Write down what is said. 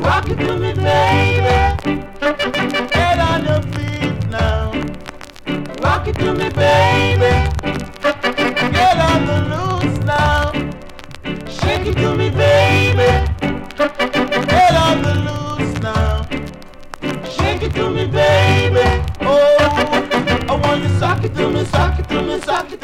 Rock it to me, baby. Get on your feet now. Rock it to me, baby. Get on the loose now. Shake it to me, baby. Get on the loose now. Shake it to me, baby. Oh, I want you sock it to me, sock it to me, sock it